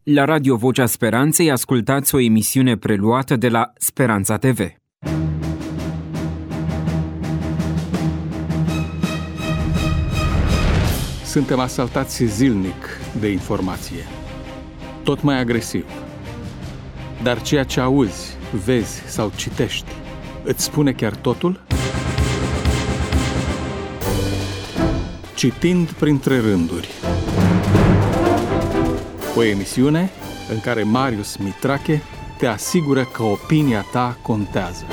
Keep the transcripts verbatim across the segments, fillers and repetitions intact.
La Radio Vocea Speranței ascultați o emisiune preluată de la Speranța T V. Suntem asaltați zilnic de informație, tot mai agresiv. Dar ceea ce auzi, vezi sau citești, îți spune chiar totul? Citind printre rânduri. O emisiune în care Marius Mitrache te asigură că opinia ta contează.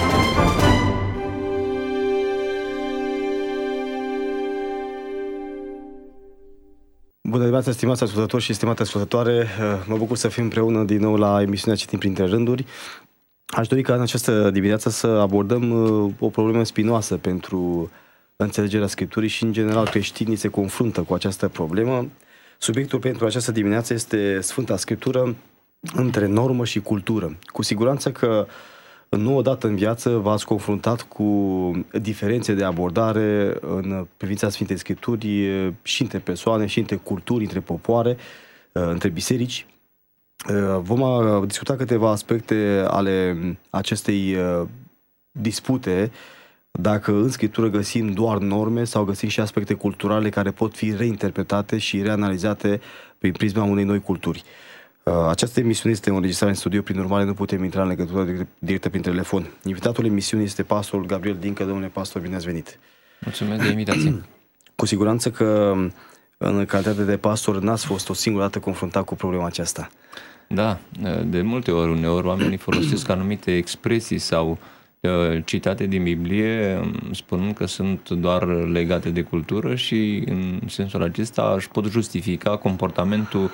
Bună dimineața, stimați ascultători și stimate ascultătoare! Mă bucur să fim împreună din nou la emisiunea Citim printre rânduri. Aș dori ca în această dimineață să abordăm o problemă spinoasă pentru înțelegerea Scripturii și, în general, creștinii se confruntă cu această problemă. Subiectul pentru această dimineață este Sfânta Scriptură între normă și cultură. Cu siguranță că nu odată în viață v-ați confruntat cu diferențe de abordare în privința Sfintei Scripturi și între persoane, și între culturi, între popoare, între biserici. Vom discuta câteva aspecte ale acestei dispute, dacă în Scriptură găsim doar norme sau găsim și aspecte culturale care pot fi reinterpretate și reanalizate prin prisma unei noi culturi. Această emisiune este înregistrată în studio, prin urmare nu putem intra în legătură directă prin telefon. Invitatul emisiunii este pastorul Gabriel Dincă. Domnule pastor, bine ați venit! Mulțumesc de invitație! Cu siguranță că în calitate de pastor n-ați fost o singură dată confruntat cu problema aceasta. Da, de multe ori, uneori oamenii folosesc anumite expresii sau citate din Biblie, spunând că sunt doar legate de cultură și în sensul acesta își pot justifica comportamentul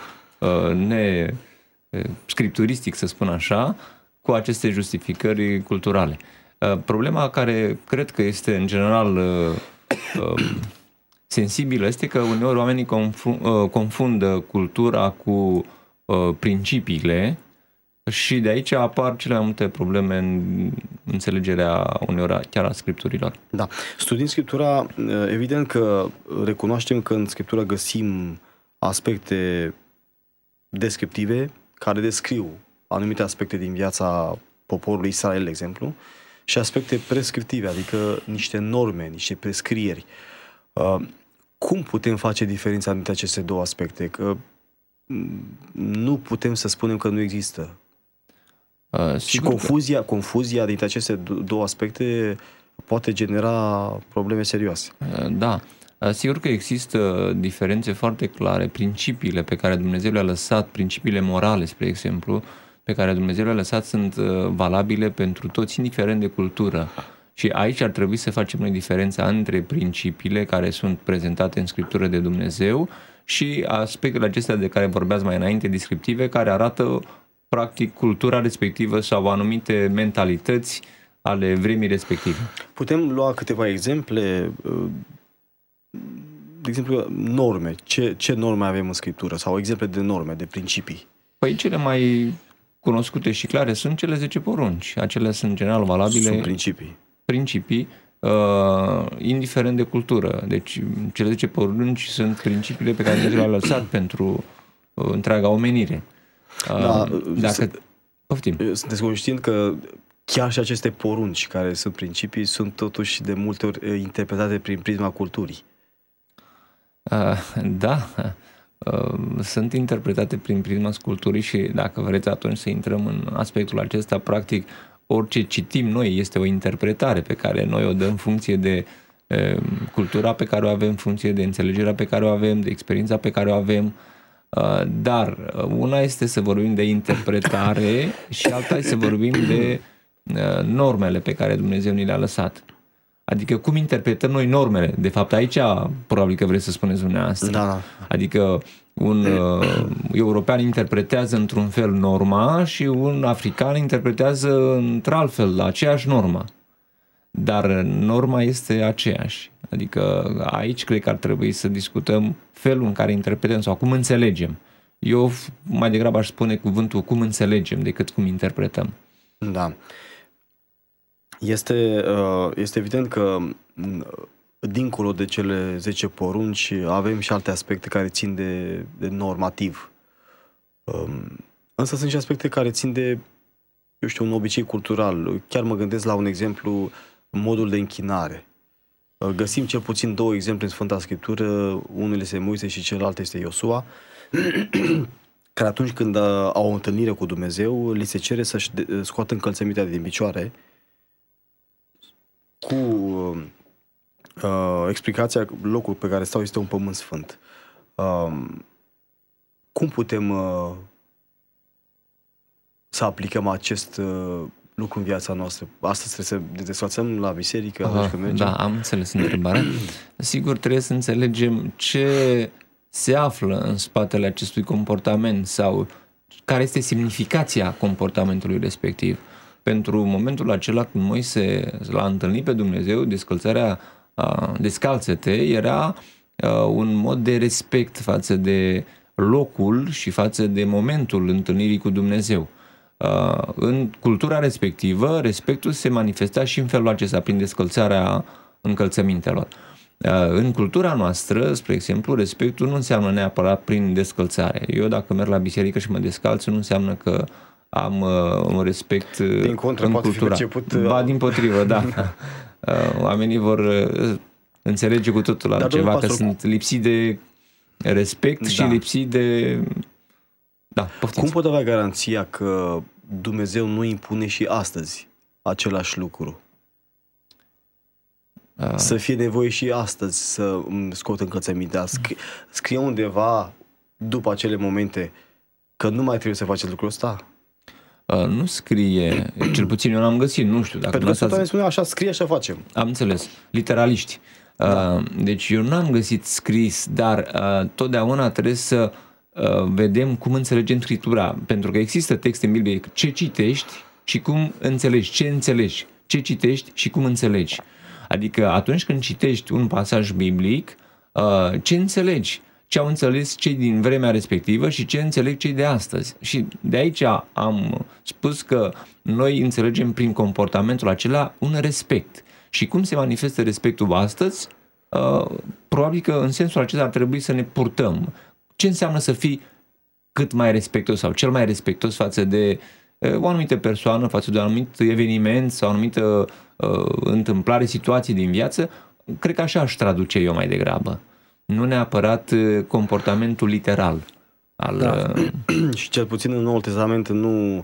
ne-scripturistic, să spun așa, cu aceste justificări culturale. Problema care cred că este în general sensibilă este că uneori oamenii confundă cultura cu principiile și de aici apar cele mai multe probleme în înțelegerea uneori chiar a Scripturilor. Da. Studiind Scriptura, evident că recunoaștem că în Scriptură găsim aspecte descriptive care descriu anumite aspecte din viața poporului Israel, de exemplu, și aspecte prescriptive, adică niște norme, niște prescrieri. Cum putem face diferența dintre aceste două aspecte? Că nu putem să spunem că nu există. Uh, și confuzia, că... confuzia dintre aceste două aspecte poate genera probleme serioase. Uh, da. Uh, sigur că există diferențe foarte clare. Principiile pe care Dumnezeu le-a lăsat, principiile morale, spre exemplu, pe care Dumnezeu le-a lăsat sunt uh, valabile pentru toți, indiferent de cultură. Și aici ar trebui să facem noi diferența între principiile care sunt prezentate în Scriptură de Dumnezeu și aspectele acestea de care vorbeați mai înainte, descriptive, care arată practic cultura respectivă sau anumite mentalități ale vremii respective. Putem lua câteva exemple, de exemplu, norme. Ce, ce norme avem în Scriptură? Sau exemple de norme, de principii? Păi cele mai cunoscute și clare sunt cele zece porunci. Acelea sunt general valabile. Sunt principii. Principii, uh, indiferent de cultură. Deci cele zece porunci sunt principiile pe care Dumnezeu le-a lăsat pentru uh, întreaga omenire. Da, Dacă... Poftim. Sunteți conștient că chiar și aceste porunci care sunt principii sunt totuși de multe ori interpretate prin prisma culturii. Uh, da, uh, sunt interpretate prin prisma culturii și dacă vreți atunci să intrăm în aspectul acesta, practic orice citim noi este o interpretare pe care noi o dăm în funcție de uh, cultura pe care o avem, în funcție de înțelegerea pe care o avem, de experiența pe care o avem. Dar una este să vorbim de interpretare și alta este să vorbim de normele pe care Dumnezeu ni le-a lăsat. Adică cum interpretăm noi normele? De fapt aici probabil că vreți să spuneți dumneavoastră. Da, da. Adică un uh, european interpretează într-un fel norma și un african interpretează într-alt fel aceeași normă. Dar norma este aceeași. Adică aici cred că ar trebui să discutăm felul în care interpretăm sau cum înțelegem. Eu mai degrabă aș spune cuvântul cum înțelegem decât cum interpretăm. Da. Este, este evident că dincolo de cele zece porunci avem și alte aspecte care țin de, de normativ. Însă sunt și aspecte care țin de, eu știu, un obicei cultural. Chiar mă gândesc la un exemplu, modul de închinare. Găsim cel puțin două exemple în Sfânta Scriptură, unul este Moise și celălalt este Iosua, care atunci când au o întâlnire cu Dumnezeu, li se cere să-și scoată încălțămintea din picioare cu uh, explicația, locul pe care stau este un pământ sfânt. Uh, cum putem uh, să aplicăm acest uh, lucru în viața noastră? Astăzi trebuie să ne desfățăm la biserică atunci când mergem? Da, am înțeles întrebarea. Sigur, trebuie să înțelegem ce se află în spatele acestui comportament sau care este semnificația comportamentului respectiv. Pentru momentul acela când Moise l-a întâlnit pe Dumnezeu, descălțarea, descalță-te, era un mod de respect față de locul și față de momentul întâlnirii cu Dumnezeu. În cultura respectivă, respectul se manifesta și în felul acesta, prin descălțarea încălțămintelor. În cultura noastră, spre exemplu, respectul nu înseamnă neapărat prin descălțare. Eu dacă merg la biserică și mă descalț, nu înseamnă că am uh, un respect din contră, în poate cultura. fi perceput, ba, din potrivă, da. uh, oamenii vor uh, înțelege cu totul altceva, că sunt lipsiți de respect da. și lipsiți de... Da, poftiți. Cum pot avea garanția că Dumnezeu nu impune și astăzi același lucru? Uh. Să fie nevoie și astăzi să scot încălțămintea. Scrie, scrie undeva după acele momente că nu mai trebuie să faceți lucrul ăsta? Uh, nu scrie, cel puțin eu n-am găsit, nu știu. Dacă Pentru că Sfântul spune așa, scrie, așa facem. Am înțeles, literaliști. Da. Uh, deci eu n-am găsit scris, dar uh, totdeauna trebuie să uh, vedem cum înțelegem Scriptura. Pentru că există texte în Biblie, ce citești și cum înțelegi, ce înțelegi, ce citești și cum înțelegi. Adică atunci când citești un pasaj biblic, uh, ce înțelegi? Ce au înțeles cei din vremea respectivă și ce înțeleg cei de astăzi. Și de aici am spus că noi înțelegem prin comportamentul acela un respect. Și cum se manifestă respectul astăzi? Uh, probabil că în sensul acesta ar trebui să ne purtăm. Ce înseamnă să fii cât mai respectos sau cel mai respectos față de uh, o anumită persoană, față de un anumit eveniment sau o anumită uh, întâmplare, situație din viață? Cred că așa aș traduce eu mai degrabă. Nu neapărat comportamentul literal. Al, da. Și cel puțin în Noul Testament nu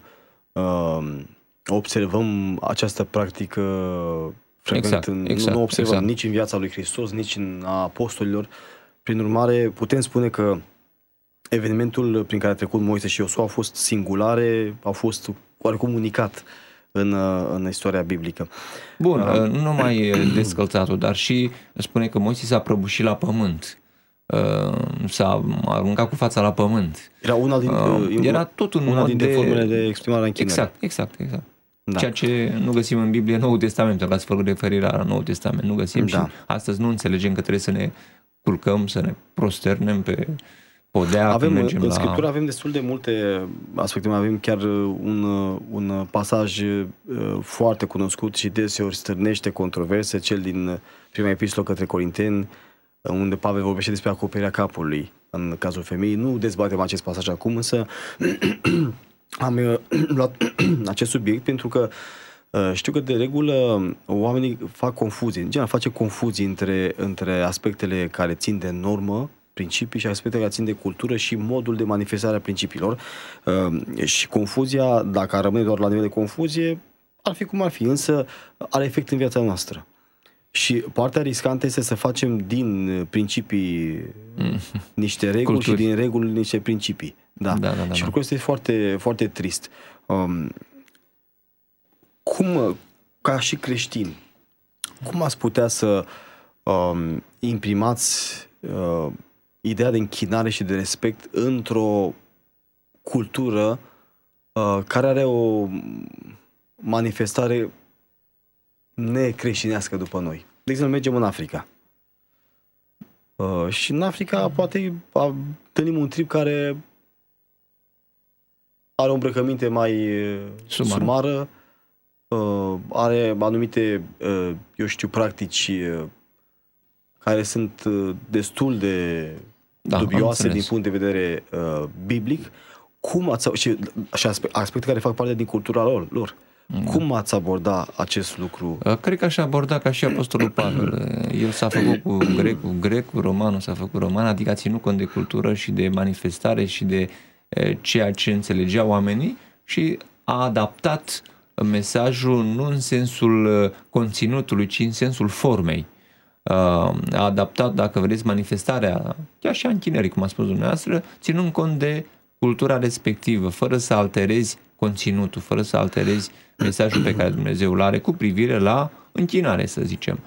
uh, observăm această practică frecvent. Exact, în, exact, nu observăm exact. nici în viața lui Hristos, nici în a apostolilor. Prin urmare, putem spune că evenimentul prin care a trecut Moise și Iosua a fost singulare, a fost oarecum unicat în, în istoria biblică. Bun, uh, nu numai descălțatul, dar și spune că Moise s-a prăbușit la pământ. Uh, s-a aruncat cu fața la pământ. Era una din, uh, era tot un una mod dintre de... formele de exprimare a închinării. Exact, exact, exact. Da. Ceea ce nu găsim în Biblie, Noul Testament, l-ați făcut referire la Noul Testament, nu găsim da. Și astăzi nu înțelegem că trebuie să ne culcăm, să ne prosternem pe podea. Avem, în la... Scriptură avem destul de multe aspecte, mai avem chiar un, un pasaj foarte cunoscut și deseori stârnește controverse, cel din prima epistolă către Corinteni, unde Pavel vorbește despre acoperirea capului în cazul femeii. Nu dezbatem acest pasaj acum, însă am luat acest subiect pentru că știu că de regulă oamenii fac confuzii, în general face confuzii între, între aspectele care țin de normă, principii și aspectele care țin de cultură și modul de manifestare a principiilor. Și confuzia, dacă ar rămâne doar la nivel de confuzie, ar fi cum ar fi, însă are efect în viața noastră. Și partea riscantă este să facem din principii niște reguli Culturi. Și din reguli niște principii. Da. Da, da, da, și lucrul este foarte, foarte trist. Um, cum, ca și creștini, cum ați putea să um, imprimați uh, ideea de închinare și de respect într-o cultură uh, care are o manifestare necreștinească după noi? De exemplu, mergem în Africa. Uh, și în Africa poate întâlnim un trib care are o îmbrăcăminte mai sumară, sumară uh, are anumite, uh, eu știu, practici uh, care sunt uh, destul de da, dubioase din punct de vedere uh, biblic. cum ați, și, și aspecte care fac parte din cultura lor, lor. Mm. Cum ați aborda acest lucru? Cred că aș aborda ca și Apostolul Pavel. El s-a făcut cu grecul, grecul, romanul s-a făcut roman, adică a ținut cont de cultură și de manifestare și de ceea ce înțelegeau oamenii și a adaptat mesajul nu în sensul conținutului, ci în sensul formei. A adaptat, dacă vreți, manifestarea, chiar și a închinării, cum a spus dumneavoastră, ținând cont de cultura respectivă, fără să alterezi conținutul, fără să alterezi mesajul pe care Dumnezeu îl are cu privire la închinare, să zicem.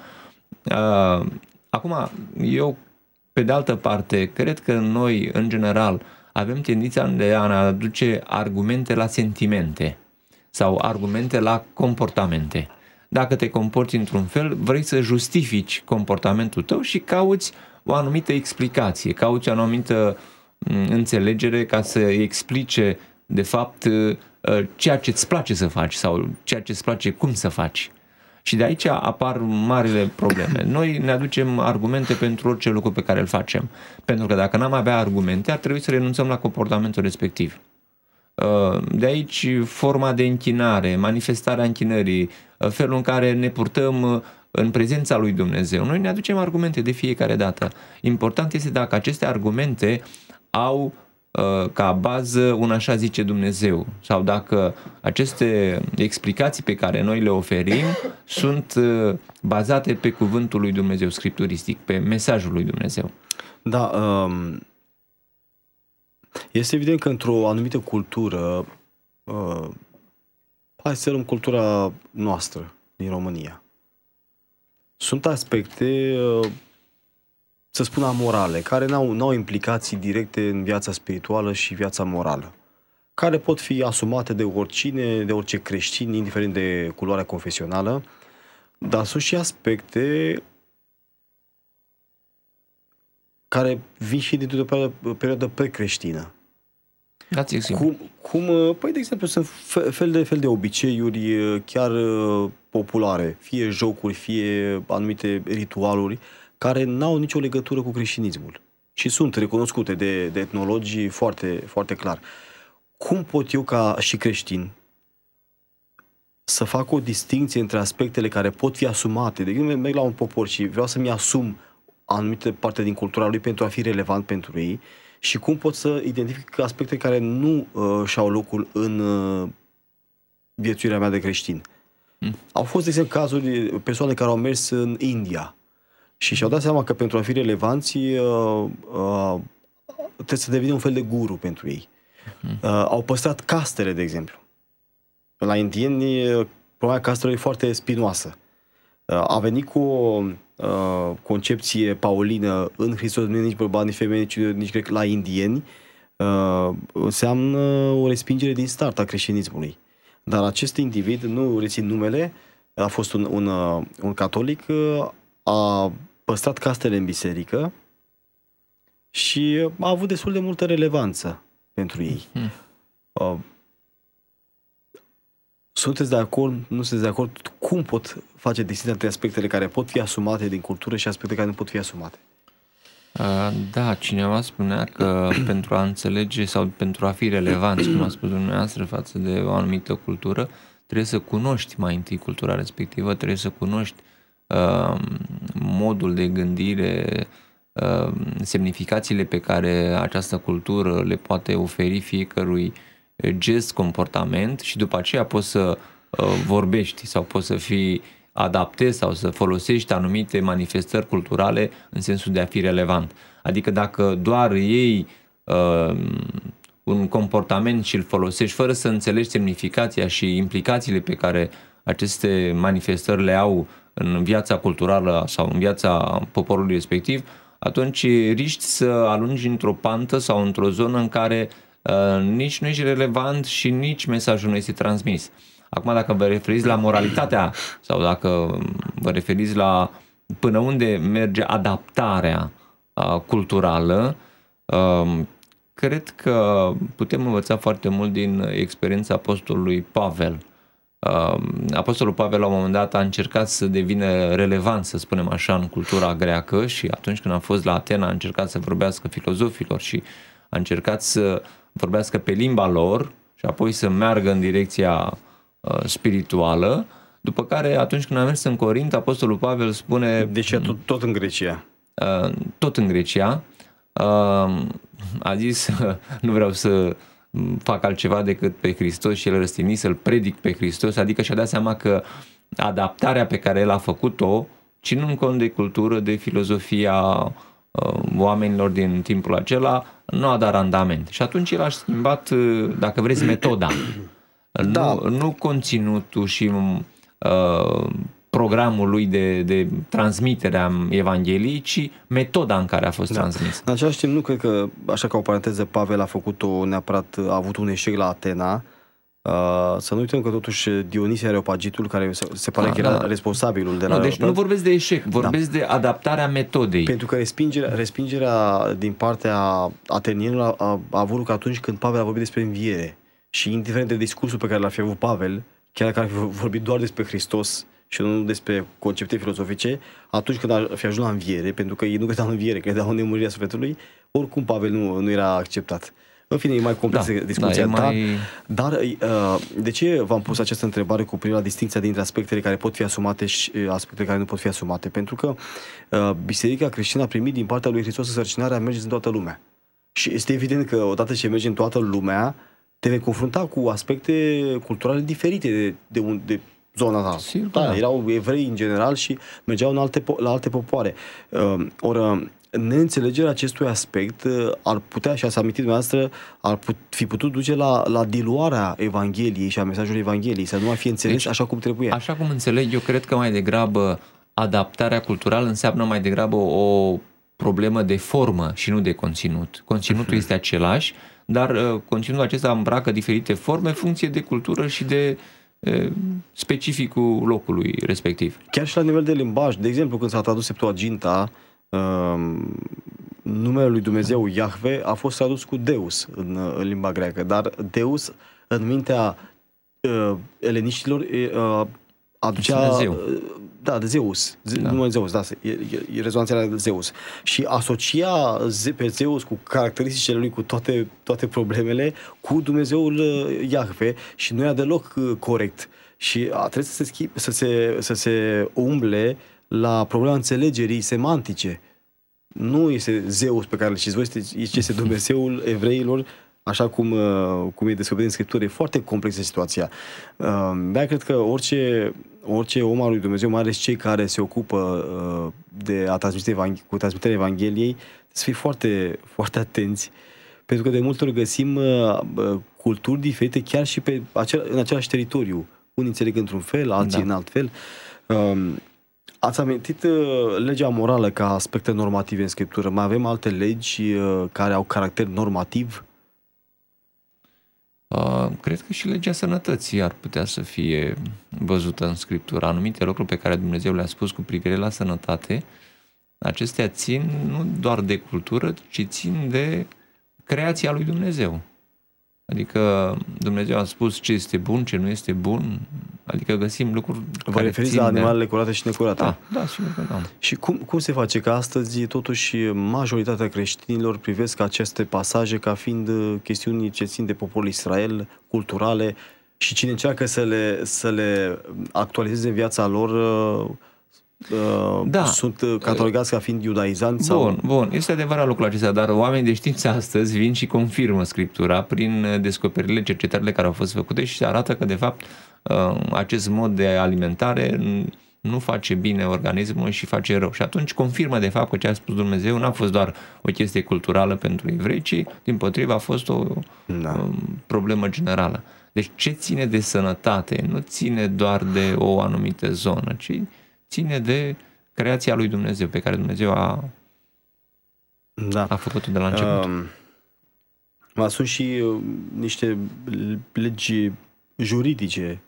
Acum, eu, pe de altă parte, cred că noi, în general, avem tendința de a ne aduce argumente la sentimente sau argumente la comportamente. Dacă te comporți într-un fel, vrei să justifici comportamentul tău și cauți o anumită explicație, cauți o anumită înțelegere ca să explice, de fapt, ceea ce îți place să faci sau ceea ce îți place cum să faci. Și de aici apar marile probleme. Noi ne aducem argumente pentru orice lucru pe care îl facem. Pentru că dacă n-am avea argumente, ar trebui să renunțăm la comportamentul respectiv. De aici forma de închinare, manifestarea închinării, felul în care ne purtăm în prezența lui Dumnezeu. Noi ne aducem argumente de fiecare dată. Important este dacă aceste argumente au ca bază un așa zice Dumnezeu sau dacă aceste explicații pe care noi le oferim sunt bazate pe cuvântul lui Dumnezeu scripturistic, pe mesajul lui Dumnezeu. Da, um, este evident că într-o anumită cultură, uh, hai să luăm cultura noastră din România, sunt aspecte uh, să spun amorale, care n-au, n-au implicații directe în viața spirituală și viața morală, care pot fi asumate de oricine, de orice creștin, indiferent de culoarea confesională, dar sunt și aspecte care vin și dintr-o perioadă precreștină. Dați cum, cum, păi, de exemplu, sunt fel de, fel de obiceiuri chiar populare, fie jocuri, fie anumite ritualuri, care n-au nicio legătură cu creștinismul și sunt recunoscute de, de etnologii foarte, foarte clar. Cum pot eu, ca și creștin, să fac o distinție între aspectele care pot fi asumate? De exemplu, merg la un popor și vreau să-mi asum anumite parte din cultura lui pentru a fi relevant pentru ei și cum pot să identific aspecte care nu uh, și-au locul în uh, viețuirea mea de creștin. Mm. Au fost, de exemplu, cazuri de persoane care au mers în India și și-au dat seama că pentru a fi relevanți uh, uh, trebuie să devină un fel de guru pentru ei. Mm. Uh, au păstrat castele, de exemplu. La indieni, problema castelor e foarte spinoasă. Uh, a venit cu o uh, concepție paulină în Hristos, nu nici bărbat, nici femeie, nici, nici grec, la indieni, uh, înseamnă o respingere din start a creștinismului. Dar acest individ, nu rețin numele, a fost un, un, uh, un catolic, uh, a păstrat castele în biserică și a avut destul de multă relevanță pentru ei. Mm. Uh, sunteți de acord? Nu sunteți de acord? Cum pot face distinția între aspectele care pot fi asumate din cultură și aspecte care nu pot fi asumate? Uh, da, cineva spunea că pentru a înțelege sau pentru a fi relevanți, cum a spus dumneavoastră, față de o anumită cultură, trebuie să cunoști mai întâi cultura respectivă, trebuie să cunoști uh, modul de gândire, uh, semnificațiile pe care această cultură le poate oferi fiecărui gest, comportament și după aceea poți să uh, vorbești sau poți să fii adaptezi sau să folosești anumite manifestări culturale în sensul de a fi relevant. Adică dacă doar iei uh, un comportament și îl folosești fără să înțelegi semnificația și implicațiile pe care aceste manifestări le au în viața culturală sau în viața poporului respectiv, atunci riști să alungi într-o pantă sau într-o zonă în care uh, nici nu ești relevant și nici mesajul nu este transmis. Acum, dacă vă referiți la moralitatea sau dacă vă referiți la până unde merge adaptarea uh, culturală, uh, cred că putem învăța foarte mult din experiența apostolului Pavel. Uh, apostolul Pavel la un moment dat a încercat să devină relevant, să spunem așa, în cultura greacă și atunci când a fost la Atena a încercat să vorbească filozofilor și a încercat să vorbească pe limba lor și apoi să meargă în direcția uh, spirituală, după care atunci când a mers în Corint, Apostolul Pavel spune... Deci tot, tot în Grecia. Uh, tot în Grecia. Uh, a zis, nu vreau să fac altceva decât pe Hristos și el răstigni, să-L predic pe Hristos, adică și-a dat seama că adaptarea pe care el a făcut-o, ținând cont de cultură, de filozofia uh, oamenilor din timpul acela, nu a dat randament. Și atunci el a schimbat, dacă vreți, metoda. Da. Nu, nu conținutul și uh, programul lui de, de transmitere a Evangheliei, ci metoda în care a fost da. transmis. În același timp, nu cred că, așa ca o paranteză, Pavel a făcut-o neapărat, a avut un eșec la Atena. Uh, să nu uităm că totuși Dionisie Areopagitul, care se pare da, că era da. responsabilul de la... Nu, deci nu vorbesc de eșec, vorbesc da. de adaptarea metodei. Pentru că respingerea, respingerea din partea atenienilor a, a, a avut loc atunci când Pavel a vorbit despre înviere. Și indiferent de discursul pe care l-a fi avut Pavel, chiar dacă ar fi vorbit doar despre Hristos și nu despre concepte filozofice, atunci când ar fi ajuns la înviere, pentru că ei nu credeau în înviere, credeau în nemurirea sufletului, oricum Pavel nu, nu era acceptat. În fine, e mai complexă da, discuția, da, mai... dar, dar uh, de ce v-am pus această întrebare cu privire la distinția dintre aspectele care pot fi asumate și aspectele care nu pot fi asumate? Pentru că uh, Biserica creștină a primit din partea lui Hristos însărcinarea mergeți în toată lumea. Și este evident că odată ce mergi în toată lumea, te vei confrunta cu aspecte culturale diferite de, de, un, de zona ta. Sigur, da, da. Erau evrei în general și mergeau în alte, la alte popoare. Uh, ori neînțelegerea acestui aspect ar putea, și ați amintit dumneavoastră, ar put, fi putut duce la, la diluarea Evangheliei și a mesajului Evangheliei, să nu mai fie înțeles deci, așa cum trebuie. Așa cum înțeleg, eu cred că mai degrabă adaptarea culturală înseamnă mai degrabă o problemă de formă și nu de conținut. Conținutul uh-huh. este același, dar uh, conținutul acesta îmbracă diferite forme în funcție de cultură și de uh, specificul locului respectiv. Chiar și la nivel de limbaj, de exemplu, când s-a tradus Septuaginta, Uh, numele lui Dumnezeu Iahve a fost tradus cu Deus în, în limba greacă, dar Deus în mintea uh, eleniștilor uh, aducea uh, da, de Zeus, da. numele Zeus, da, e, e, e rezonanța de Zeus și asocia pe Zeus cu caracteristicile lui, cu toate, toate problemele, cu Dumnezeul uh, Iahve și nu era deloc uh, corect și a trebuit să se, schimb, să se, să se umble la problema înțelegerii semantice. Nu este Zeus pe care îl știți voi, este, este Dumnezeul evreilor, așa cum, cum e descoperit în Scriptură. E foarte complexă situația. Dar cred că orice, orice om al lui Dumnezeu, mai ales cei care se ocupă de a transmite cu transmiterea Evangheliei, să fie foarte, foarte atenți, pentru că de multe ori găsim culturi diferite chiar și pe acel, în același teritoriu. Unii înțeleg într-un fel, alții da. în alt fel. Ați amintit uh, legea morală ca aspecte normative în Scriptură. Mai avem alte legi uh, care au caracter normativ? Uh, cred că și legea sănătății ar putea să fie văzută în Scriptură. Anumite lucruri pe care Dumnezeu le-a spus cu privire la sănătate, acestea țin nu doar de cultură, ci țin de creația lui Dumnezeu. Adică Dumnezeu a spus ce este bun, ce nu este bun, adică găsim lucruri. Vă referiți la animalele de... curate și necurate? Da, da, sigur că da. Și cum, cum se face că astăzi totuși majoritatea creștinilor privesc aceste pasaje ca fiind chestiuni ce țin de poporul Israel, culturale, și cine încearcă să le, să le actualizeze în viața lor da. sunt catalogați ca fiind iudaizanți? Bun, sau... bun, este adevărat lucrul acesta, dar oamenii de știință astăzi vin și confirmă Scriptura prin descoperirile, cercetările care au fost făcute și se arată că de fapt acest mod de alimentare nu face bine organismul și face rău. Și atunci confirmă de fapt că ce a spus Dumnezeu n-a fost doar o chestie culturală pentru evrei, ci dimpotrivă a fost o da. problemă generală. Deci ce ține de sănătate nu ține doar de o anumită zonă, ci ține de creația lui Dumnezeu, pe care Dumnezeu a, da. a făcut-o de la început. Uh, mai sunt și uh, niște legi juridice.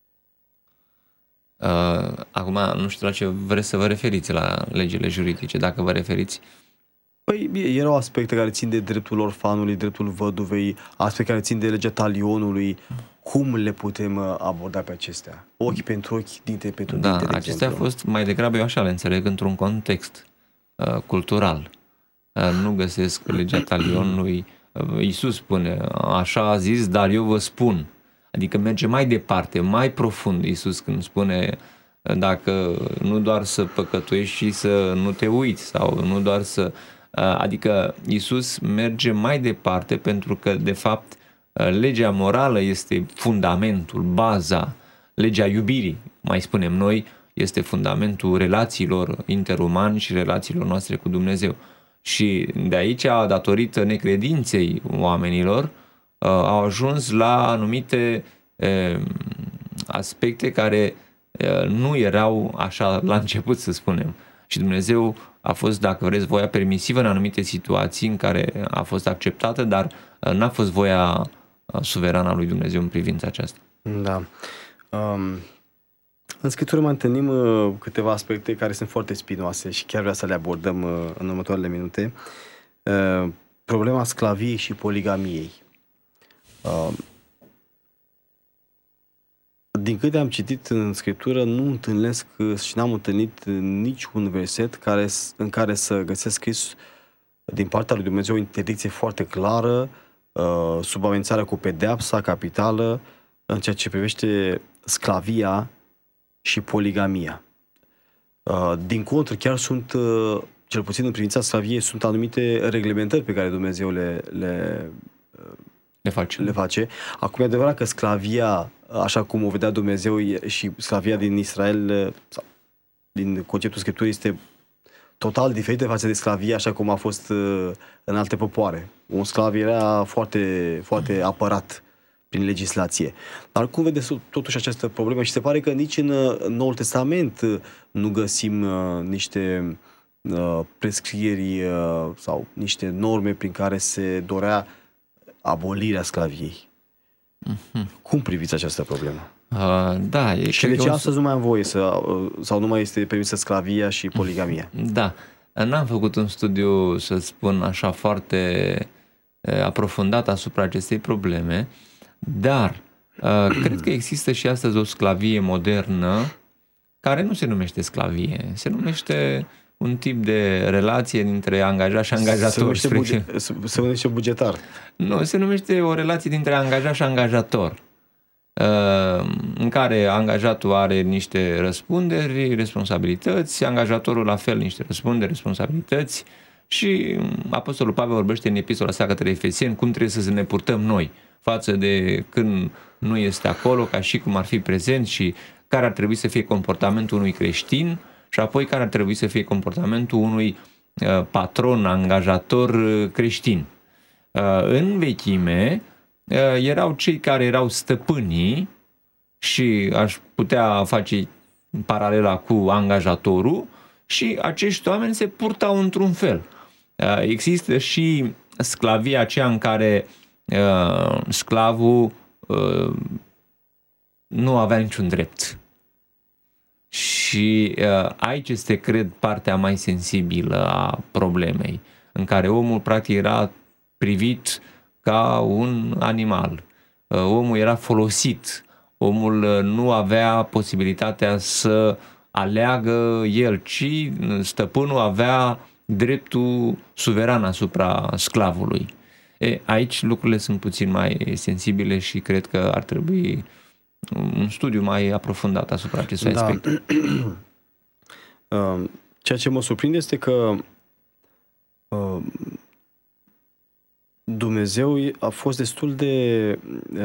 Uh, acum, nu știu la ce vreți să vă referiți la legile juridice, dacă vă referiți. Păi, erau aspecte care țin de dreptul orfanului, dreptul văduvei, aspecte care țin de legea talionului. Cum le putem aborda pe acestea? Ochi pentru ochi, dinte pentru dinte, da, de acestea exemplu. au fost mai degrabă, eu așa le înțeleg, într-un context uh, cultural. Uh, nu găsesc legea talionului Iisus spune, așa a zis, dar eu vă spun. Adică merge mai departe, mai profund Iisus când spune dacă nu doar să păcătuiești și să nu te uiți sau nu doar să... Adică Iisus merge mai departe pentru că de fapt legea morală este fundamentul, baza, legea iubirii, mai spunem noi, este fundamentul relațiilor interumani și relațiilor noastre cu Dumnezeu. Și de aici, datorită necredinței oamenilor, au ajuns la anumite aspecte care nu erau așa la început, să spunem. Și Dumnezeu a fost, dacă vreți, voia permisivă în anumite situații în care a fost acceptată, dar n-a fost voia suverană a lui Dumnezeu în privința aceasta. Da. Um, în Scriptură mai întâlnim uh, câteva aspecte care sunt foarte spinoase și chiar vreau să le abordăm uh, în următoarele minute. Uh, problema sclaviei și poligamiei. Uh, din câte am citit în Scriptură, nu întâlnesc și n-am întâlnit niciun verset care, în care să găsesc scris din partea lui Dumnezeu o interdicție foarte clară, uh, sub amenințarea cu pedeapsa capitală, în ceea ce privește sclavia și poligamia. Uh, din contră, chiar sunt, uh, cel puțin în privința sclaviei, sunt anumite reglementări pe care Dumnezeu le, le, uh, le, face. le face. Acum e adevărat că sclavia, așa cum o vedea Dumnezeu, și sclavia din Israel, sau din conceptul Scripturii, este total diferită față de sclavia așa cum a fost uh, în alte popoare. Un sclav era foarte, foarte apărat prin legislație. Dar cum vedeți totuși această problemă? Și se pare că nici în Noul Testament nu găsim uh, niște uh, prescrieri uh, sau niște norme prin care se dorea abolirea sclaviei. Mm-hmm. Cum priviți această problemă? Uh, da, e, și de ce astăzi nu mai am voie să, uh, sau nu mai este permisă sclavia și poligamia? Da. N-am făcut un studiu, să spun așa, foarte uh, aprofundat asupra acestei probleme, dar uh, cred că există și astăzi o sclavie modernă care nu se numește sclavie, se numește un tip de relație dintre angajat și angajator. Se numește, buge- se numește bugetar. Nu, se numește o relație dintre angajat și angajator, uh, în care angajatul are niște răspunderi, responsabilități, angajatorul la fel niște răspunderi, responsabilități. Și Apostolul Pavel vorbește în epistola sa către Efeseni cum trebuie să ne purtăm noi față de când nu este acolo, ca și cum ar fi prezent, și care ar trebui să fie comportamentul unui creștin și apoi care ar trebui să fie comportamentul unui uh, patron, angajator uh, creștin. Uh, în vechime uh, erau cei care erau stăpânii și aș putea face paralela cu angajatorul și acești oameni se purtau într-un fel. Uh, există și sclavia aceea în care uh, sclavul uh, nu avea niciun drept. Și uh, aici este, cred, partea mai sensibilă a problemei, în care omul practic era privit ca un animal. Uh, omul era folosit. Omul uh, nu avea posibilitatea să aleagă el, ci stăpânul avea dreptul suveran asupra sclavului. E, aici lucrurile sunt puțin mai sensibile și cred că ar trebui un studiu mai aprofundat asupra acestui da. aspect. Ceea ce mă surprinde este că Dumnezeu a fost destul de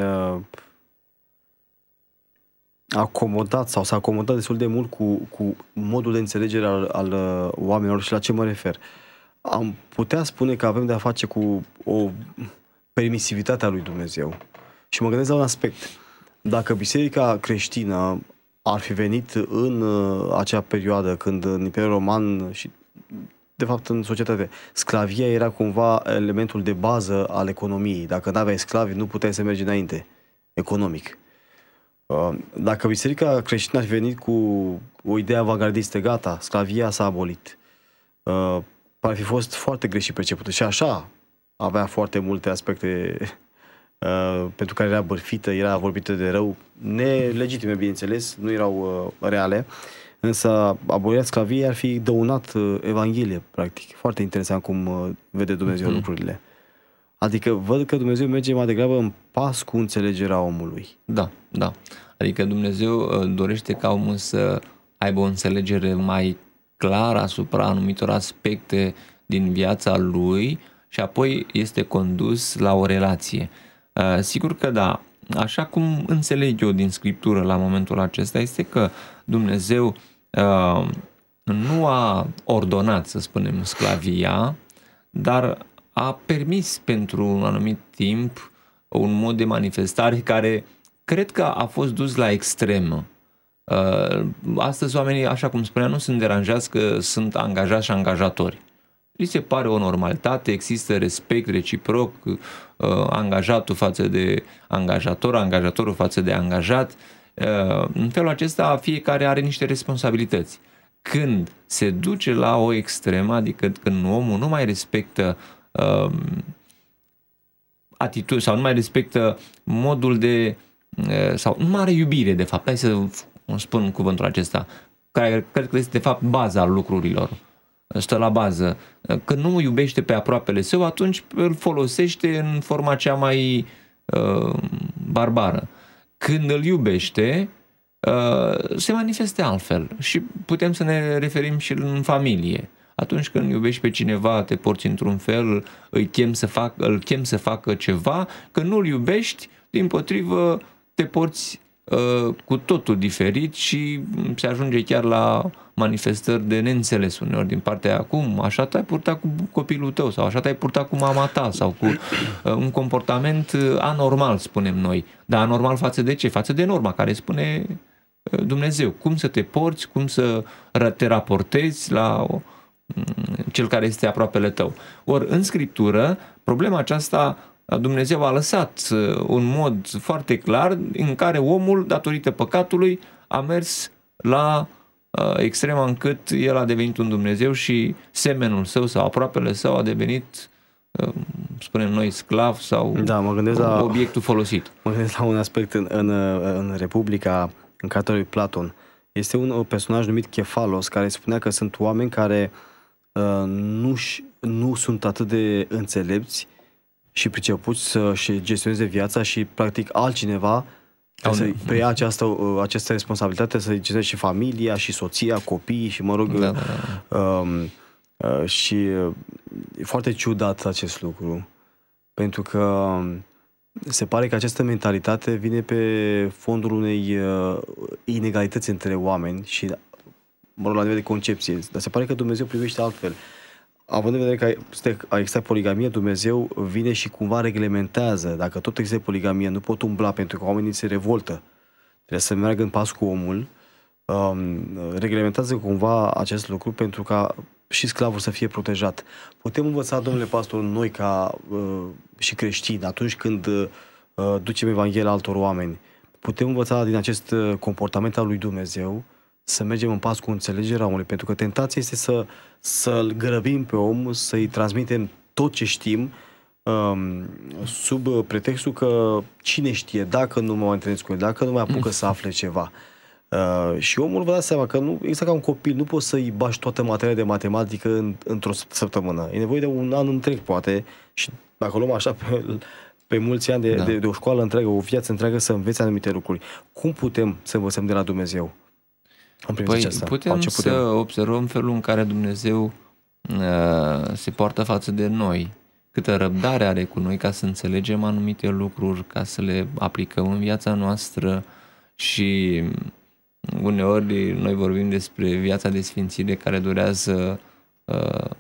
acomodat sau s-a acomodat destul de mult cu, cu modul de înțelegere al, al oamenilor. Și la ce mă refer? Am putea spune că avem de a face cu o permisivitate a lui Dumnezeu. Și mă gândesc la un aspect. Dacă biserica creștină ar fi venit în acea perioadă când în Imperiul Roman și de fapt în societate sclavia era cumva elementul de bază al economiei. Dacă nu aveai sclavi, nu puteai să mergi înainte economic. Dacă biserica creștină ar fi venit cu o idee avangardistă, gata, sclavia s-a abolit, ar fi fost foarte greșit percepută. Și așa avea foarte multe aspecte uh, pentru care era bârfită, era vorbită de rău, nelegitime, bineînțeles, nu erau uh, reale, însă abolirea sclaviei ar fi dăunat uh, Evanghelie, practic. Foarte interesant cum uh, vede Dumnezeu mm-hmm. lucrurile. Adică văd că Dumnezeu merge mai degrabă în pas cu înțelegerea omului. Da, da. Adică Dumnezeu dorește ca omul să aibă o înțelegere mai clară asupra anumitor aspecte din viața lui și apoi este condus la o relație. Sigur că da, așa cum înțeleg eu din Scriptură la momentul acesta este că Dumnezeu nu a ordonat, să spunem, sclavia, dar a permis pentru un anumit timp un mod de manifestare care cred că a fost dus la extremă. Astăzi oamenii, așa cum spuneam, nu sunt deranjați că sunt angajați și angajatori. Li se pare o normalitate, există respect reciproc, angajatul față de angajator, angajatorul față de angajat. În felul acesta fiecare are niște responsabilități. Când se duce la o extremă, adică când omul nu mai respectă uh, atitudine sau nu mai respectă modul de uh, sau nu mai are iubire, de fapt, hai să spun cuvântul acesta, care cred că este de fapt baza lucrurilor, stă la bază. Când nu iubește pe aproapele său, atunci îl folosește în forma cea mai uh, barbară. Când îl iubește, se manifeste altfel și putem să ne referim și în familie. Atunci când iubești pe cineva, te porți într-un fel, îi chem să fac, îl chem să facă ceva, când nu-l iubești, dimpotrivă, te porți uh, cu totul diferit și se ajunge chiar la manifestări de neînțeles uneori din partea aia. Cum? Așa te-ai purtat cu copilul tău sau așa te-ai purtat cu mama ta sau cu uh, un comportament anormal, spunem noi. Dar anormal față de ce? Față de norma care spune Dumnezeu. Cum să te porți, cum să te raportezi la cel care este aproapele tău. Ori în Scriptură, problema aceasta Dumnezeu a lăsat un mod foarte clar în care omul, datorită păcatului, a mers la extrema încât el a devenit un Dumnezeu și semenul său sau aproapele său a devenit, spunem noi, sclav sau da, mă gândesc la, obiectul folosit. Mă gândesc la un aspect în, în, în Republica, în cartea lui Platon. Este un, un personaj numit Chefalos, care spunea că sunt oameni care uh, nu, nu sunt atât de înțelepți și pricepuți să-și gestioneze viața și practic altcineva să preia această, această responsabilitate, să gestioneze și familia, și soția, copiii și mă rog da, da, da. Uh, uh, și uh, e foarte ciudat acest lucru, pentru că se pare că această mentalitate vine pe fondul unei uh, inegalități între oameni și, mă rog, la nivel de concepție. Dar se pare că Dumnezeu privește altfel. Având în vedere că există poligamie, Dumnezeu vine și cumva reglementează. Dacă tot există poligamie, nu pot umbla pentru că oamenii se revoltă. Trebuie să meargă în pas cu omul. Um, reglementează cumva acest lucru pentru ca și sclavul să fie protejat. Putem învăța, domnule pastor, noi ca uh, și creștini, atunci când uh, ducem Evanghelia altor oameni, putem învăța din acest comportament al lui Dumnezeu să mergem în pas cu înțelegerea omului, pentru că tentația este să, să-l grăbim pe om, să-i transmitem tot ce știm, um, sub pretextul că cine știe, dacă nu mă mai întâlnesc cu el, dacă nu mai apucă să afle ceva. Uh, și omul vă dați seama că nu, exact ca un copil, nu poți să-i bași toată materia de matematică în, într-o săptămână. E nevoie de un an întreg, poate, și dacă luăm așa pe, pe mulți ani de, da. de, de o școală întreagă, o viață întreagă să înveți anumite lucruri. Cum putem să învățăm de la Dumnezeu? Păi putem, putem să observăm felul în care Dumnezeu uh, se poartă față de noi, câtă răbdare are cu noi ca să înțelegem anumite lucruri, ca să le aplicăm în viața noastră. Și uneori noi vorbim despre viața de sfințire care durează uh,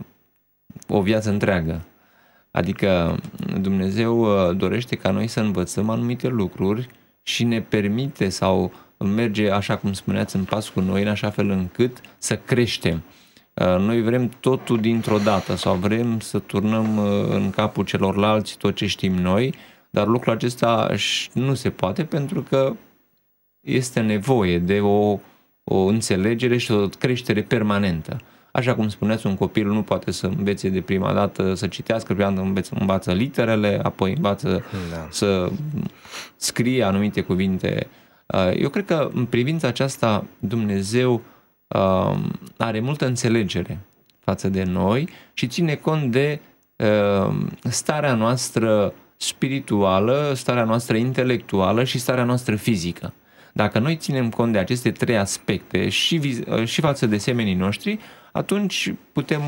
o viață întreagă. Adică Dumnezeu uh, dorește ca noi să învățăm anumite lucruri și ne permite sau merge, așa cum spuneați, în pas cu noi, în așa fel încât să creștem. Uh, noi vrem totul dintr-o dată sau vrem să turnăm uh, în capul celorlalți tot ce știm noi, dar lucrul acesta nu se poate pentru că este nevoie de o, o înțelegere și o creștere permanentă. Așa cum spuneați, un copil nu poate să învețe de prima dată să citească, prima dată înveță, învață literele, apoi învață da. să scrie anumite cuvinte. Eu cred că în privința aceasta Dumnezeu are multă înțelegere față de noi și ține cont de starea noastră spirituală, starea noastră intelectuală și starea noastră fizică. Dacă noi ținem cont de aceste trei aspecte și, și față de semenii noștri, atunci putem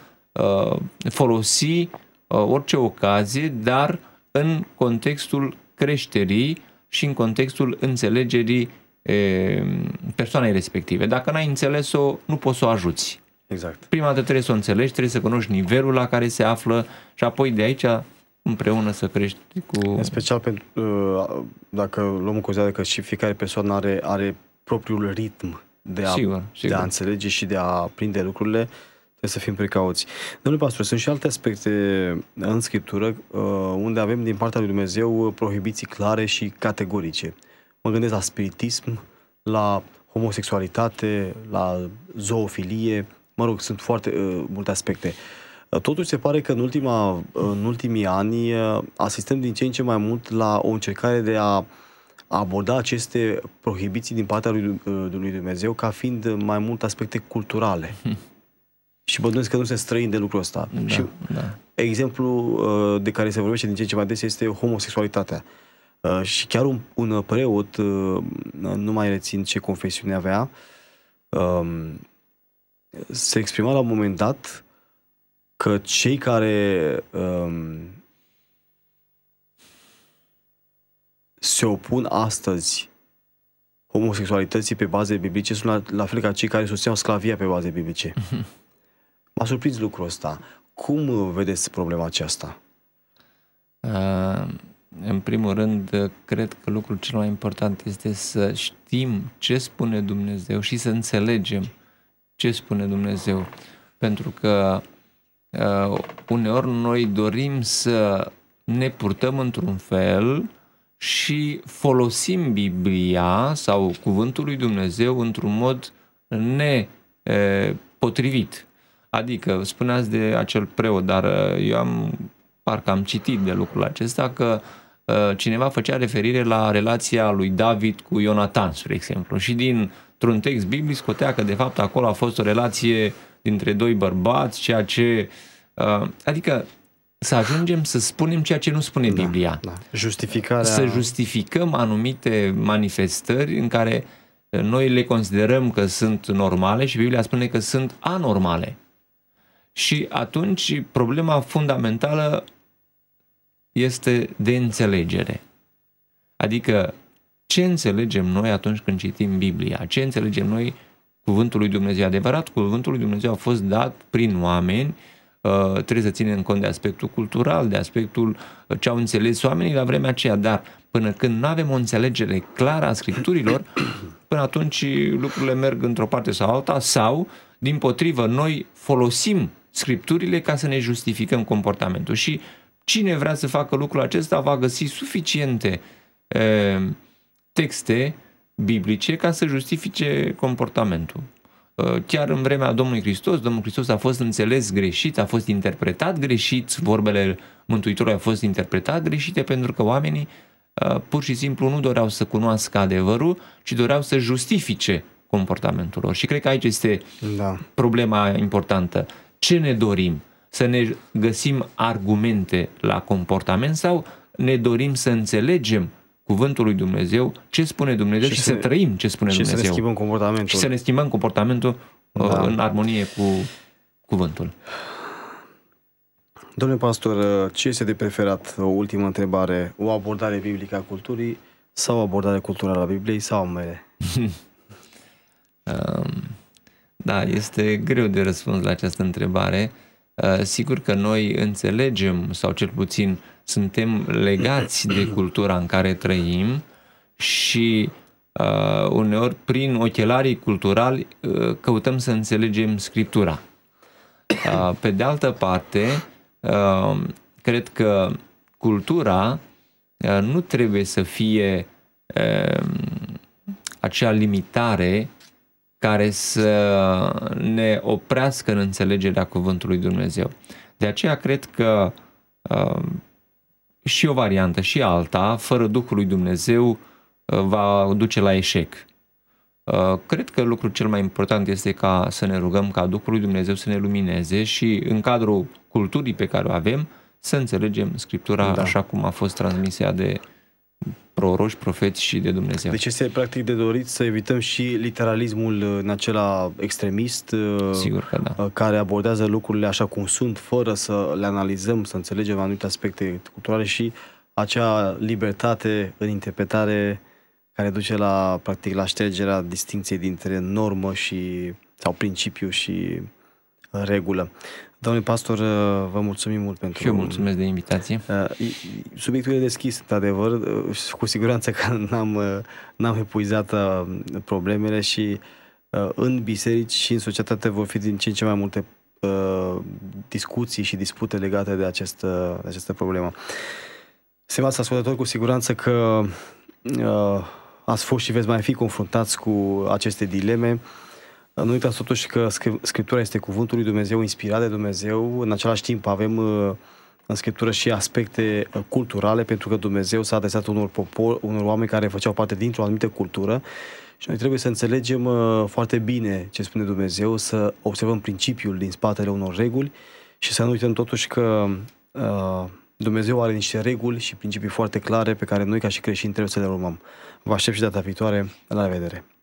folosi orice ocazie, dar în contextul creșterii și în contextul înțelegerii persoanei respective. Dacă n-ai înțeles-o, nu poți să o ajuți. Exact. Prima dată trebuie să o înțelegi, trebuie să cunoști nivelul la care se află și apoi de aici împreună să crești cu... În special pentru, dacă luăm în considerare că și fiecare persoană are, are propriul ritm de a, sigur, sigur. de a înțelege și de a prinde lucrurile, trebuie să fim precauți. Domnule pastor, sunt și alte aspecte în Scriptură unde avem din partea lui Dumnezeu prohibiții clare și categorice. Mă gândesc la spiritism, la homosexualitate, la zoofilie, mă rog, sunt foarte uh, multe aspecte. Totuși se pare că în, ultima, în ultimii ani asistăm din ce în ce mai mult la o încercare de a aborda aceste prohibiții din partea lui, lui Dumnezeu ca fiind mai mult aspecte culturale. Hmm. Și mă gândesc că nu se străin de lucrul ăsta. Da, și da. exemplu de care se vorbește din ce în ce mai des este homosexualitatea. Și chiar un, un preot, nu mai rețin ce confesiune avea, se exprima la un moment dat că cei care um, se opun astăzi homosexualității pe baze biblice sunt la, la fel ca cei care susțineau sclavia pe baze biblice. M-a surprins lucrul ăsta. Cum vedeți problema aceasta? Uh, în primul rând, cred că lucrul cel mai important este să știm ce spune Dumnezeu și să înțelegem ce spune Dumnezeu. Pentru că Uh, uneori noi dorim să ne purtăm într-un fel și folosim Biblia sau Cuvântul lui Dumnezeu într-un mod nepotrivit. Adică, spuneați de acel preot, dar eu am, parcă am citit de lucrul acesta, că uh, cineva făcea referire la relația lui David cu Ionatan, spre exemplu, și dintr-un text biblic scotea că de fapt acolo a fost o relație dintre doi bărbați, ceea ce... Uh, adică să ajungem să spunem ceea ce nu spune da, Biblia. Da. Justificarea... Să justificăm anumite manifestări în care noi le considerăm că sunt normale și Biblia spune că sunt anormale. Și atunci problema fundamentală este de înțelegere. Adică ce înțelegem noi atunci când citim Biblia? Ce înțelegem noi Cuvântul lui Dumnezeu? Adevărat, Cuvântul lui Dumnezeu a fost dat prin oameni, uh, trebuie să ținem cont de aspectul cultural, de aspectul ce au înțeles oamenii la vremea aceea, dar până când nu avem o înțelegere clară a Scripturilor, până atunci lucrurile merg într-o parte sau alta, sau, dimpotrivă, noi folosim Scripturile ca să ne justificăm comportamentul. Și cine vrea să facă lucrul acesta va găsi suficiente uh, texte biblice ca să justifice comportamentul. Chiar în vremea Domnului Hristos, Domnul Hristos a fost înțeles greșit, a fost interpretat greșit, vorbele Mântuitorului au fost interpretate greșite pentru că oamenii pur și simplu nu doreau să cunoască adevărul, ci doreau să justifice comportamentul lor. Și cred că aici este da. problema importantă. Ce ne dorim? Să ne găsim argumente la comportament sau ne dorim să înțelegem Cuvântul lui Dumnezeu, ce spune Dumnezeu și, și să, să trăim ce spune și Dumnezeu. Și să ne schimbăm comportamentul. Și să ne schimbăm comportamentul da. în armonie cu Cuvântul. Domnule pastor, ce este de preferat? O ultimă întrebare. O abordare biblică a culturii sau o abordare culturală a Bibliei sau ambele? Da, este greu de răspuns la această întrebare. Sigur că noi înțelegem, sau cel puțin suntem legați de cultura în care trăim și uh, uneori prin ochelarii culturali uh, căutăm să înțelegem Scriptura. Uh, pe de altă parte, uh, cred că cultura uh, nu trebuie să fie uh, acea limitare care să ne oprească în înțelegerea Cuvântului Dumnezeu. De aceea cred că uh, și o variantă și alta, fără Duhul lui Dumnezeu, uh, va duce la eșec. Cred că lucrul cel mai important este ca să ne rugăm ca Duhul lui Dumnezeu să ne lumineze și în cadrul culturii pe care o avem să înțelegem Scriptura da. Așa cum a fost transmisă de proroși, profeți și de Dumnezeu. Deci este practic de dorit să evităm și literalismul în acela extremist. Sigur că da. Care abordează lucrurile așa cum sunt, fără să le analizăm, să înțelegem anumite aspecte culturale și acea libertate în interpretare care duce la, practic, la ștergerea distincției dintre normă și, sau principiu și regulă. Domnule pastor, vă mulțumim mult pentru... Și eu mulțumesc de invitație. Subiectul e deschis, într-adevăr, cu siguranță că n-am, n-am epuizat problemele și în biserici și în societate vor fi din ce în ce mai multe discuții și dispute legate de această, de această problemă. Stimați ascultători, cu siguranță că ați fost și veți mai fi confruntați cu aceste dileme. Nu uitați totuși că Scriptura este cuvântul lui Dumnezeu, inspirat de Dumnezeu. În același timp avem în Scriptură și aspecte culturale, pentru că Dumnezeu s-a adresat unor popor, unor oameni care făceau parte dintr-o anumită cultură și noi trebuie să înțelegem foarte bine ce spune Dumnezeu, să observăm principiul din spatele unor reguli și să nu uităm totuși că Dumnezeu are niște reguli și principii foarte clare pe care noi ca și creștini trebuie să le urmăm. Vă aștept și data viitoare. La revedere!